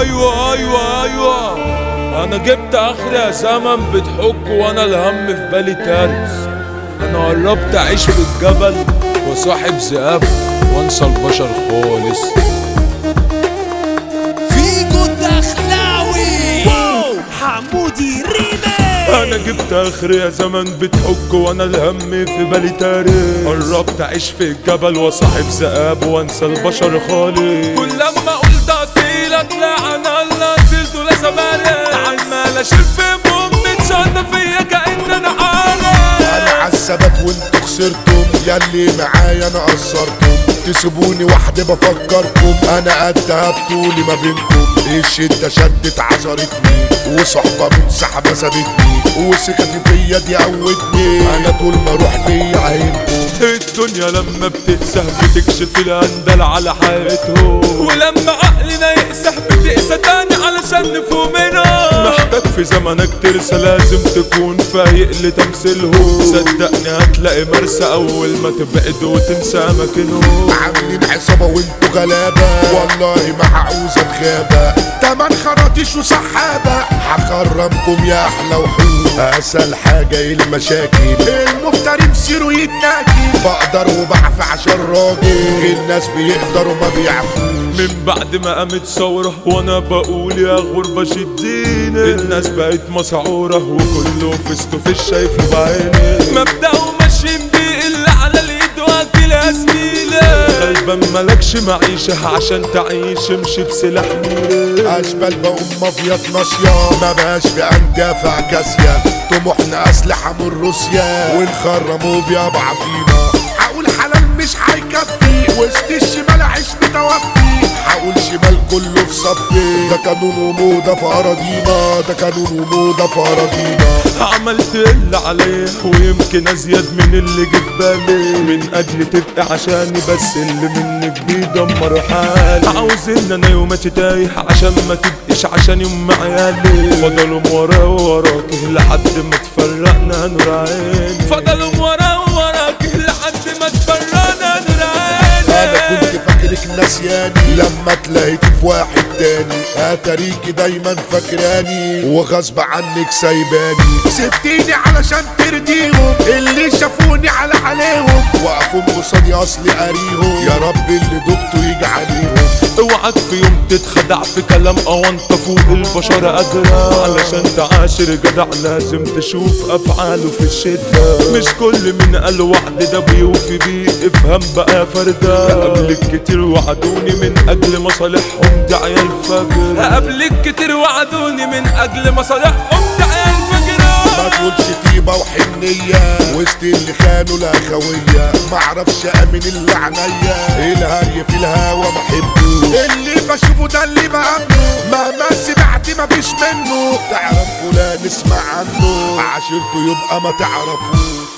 ايوه انا جبت اخر يا زمن بتحك وانا الهم في بالي تارس. انا قربت اعيش في الجبل وصاحب ذئاب وانسى البشر خالص. فيجو الدخلاوي حمودي ريمي. انا جبت اخر يا زمن بتحك وانا الهم في بالي تارس. قربت اعيش في الجبل وصاحب ذئاب وانسى البشر خالص. كل لما اقول ده اصيل اطلع انا اللي اصيلته لا زمالك. عمال اشيل في امي تشاطه فيا كأن انا عالم. انا عالثبات وانتوا خسرتم، ياللي معايا انا قصرتم. تسيبوني وحدي بفكركم، انا قدها بطولي ما بينكم. الشدة شدت عذرتني وصحبة من سحبة سابتني، وثقتي فيا دي قوتني. انا طول ما اروح ليا عينكم. الدنيا لما بتقسح بتكشف الاندل على حياتهم، ولما عقلنا يقسح بتقسى تاني علشان نفوق منهم. محتاج في زمنك ترسى لازم تكون فايق لتمثيلهم. صدقني هتلاقي مرسى اول ما تبعد وتنسى اماكنهم. عاملين عصابة وانتوا غلابة، والله ما هعوز اتغابى. تمن خراطيش وسحابة هكرمكم يا احلى وحوش. اسهل حاجة المشاكل، المفتري مسيره يتناكل. بقدر وبعفى عشان راجل، الناس بيقدروا ما بيعفوش. من بعد ما قامت ثورة وانا بقول يا غربة شدينا. الناس بقت مسعورة وكله فيستو في شايفه بعيني. مبدأه ماشيين بيه اللي على اليد واكل يا زميلة. غلبان ملكش معيشة عشان تعيش امشي بسلاح ميري. اشبال بقوم مافيات ناصية، ما بقاش في اندافع كاسية. طموحنا اسلحة من روسيا ونخرموا بيا بعضينا. هقول حلال مش هيكفي، وسط الشمال عيش متوفي. هقول شمال كله في صفي، ده قانون وموضة في اراضينا. ده قانون وموضة في اراضينا. عملت اللي عليه ويمكن ازيد من اللي جه في بالي. من اجل تبقى عشاني بس اللي منك بيدمر حالي. عاوز ان انا يوماتي تايه عشان ما تبقيش عشان يوم عيالي. فضلوا وراك لحد ما تفرقنا نور عيني. فضلوا وراك لحد ما تفرقنا نور عيني. انا كنت فاكرك ناسياني، لما تلاقيتي في واحد تاني. اتاريكي دايما فاكراني وغصب عنك سايباني. سبتيني علشان ترضيهم، اللي شافوني عليهم. وقفوا قصادي اصلي قاريهم، يا رب اللي دقته يجي عليهم. اوعك في يوم تتخدع في كلام او انت فوق البشر قادرة. علشان تعاشر جدع لازم تشوف افعاله في الشدة. مش كل من قال وعد ده بيوفي بيه، افهم بقى فردة. قبلك كتير وعدوني من اجل مصالحهم دي عيال فجر. قبلك كتير وعدوني من اجل مصالحهم دي عيال فجر. ما تقولش طيبة وحنية وسط اللي خانوا الاخوية. معرفش امن اللي عنيا، الهري في الهوا بحبه. اللي بشوفه ده اللي بأمنه، مهما سمعت مفيش منه. تعرف فلان اسمع عنه، عاشرته يبقى ما تعرفوش.